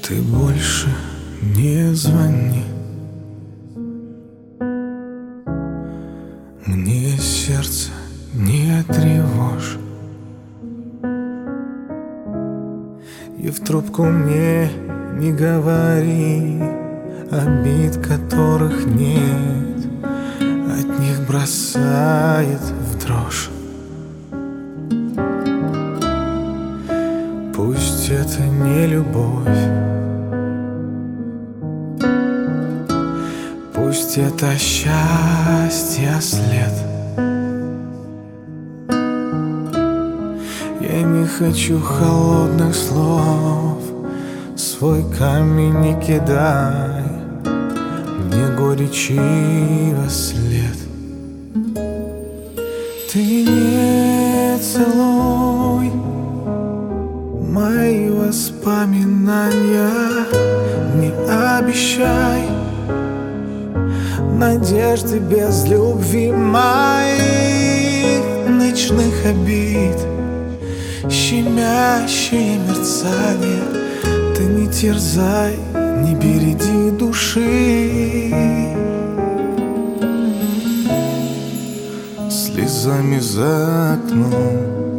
Ты больше не звони, мне сердце не тревожь, и в трубку мне не говори обид, которых нет, от них бросает в дрожь. Пусть это не любовь, пусть это счастье след. Я не хочу холодных слов, свой камень не кидай мне горячи во след. Ты не целуй мои воспоминания, не обещай надежды без любви, моих ночных обид, щемящее мерцание. Ты не терзай, не береди души слезами за окном,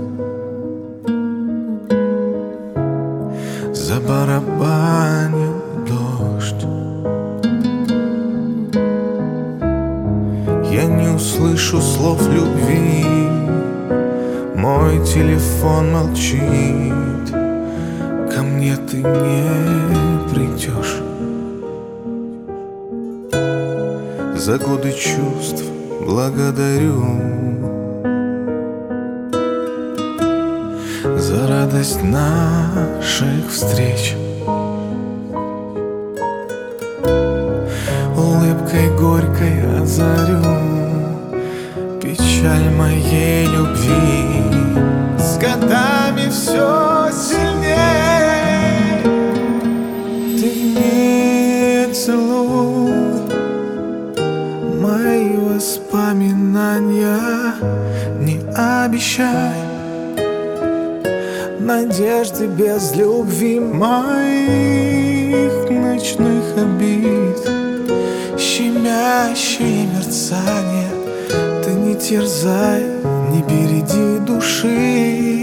забарабанил дождь. Я не услышу слов любви, мой телефон молчит, ко мне ты не придешь. За годы чувств благодарю, за радость наших встреч. Улыбкой горькой озарю печаль моей любви, с годами все сильнее. Ты не целуй мои воспоминания, не обещай надежды без любви, моих ночных обид, щемящее мерцание. Ты не терзай, не береди души